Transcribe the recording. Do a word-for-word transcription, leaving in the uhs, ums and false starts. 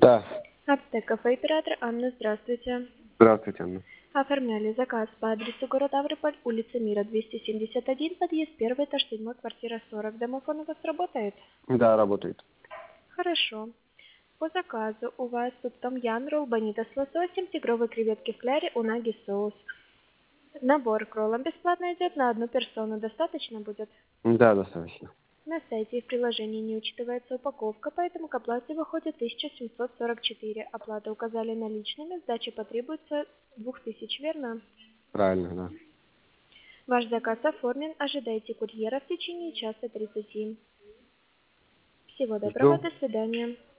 Да. Аптека кафе оператор Анна, здравствуйте. Здравствуйте, Анна. Оформляли заказ по адресу город Ставрополь, улица Мира, двести семьдесят один, подъезд первый, этаж седьмой, квартира сорок. Домофон у вас работает? Да, работает. Хорошо. По заказу у вас тут том-ям, ролл бонита с лососем, тигровые креветки в кляре, унаги соус. Набор к роллам бесплатно идет на одну персону. Достаточно будет? Да, достаточно. На сайте и в приложении не учитывается упаковка, поэтому к оплате выходит тысяча семьсот сорок четыре. Оплату указали наличными, сдача потребуется двух тысяч, верно? Правильно, да. Ваш заказ оформлен, ожидайте курьера в течение часа тридцати. Всего доброго, Жду. до свидания.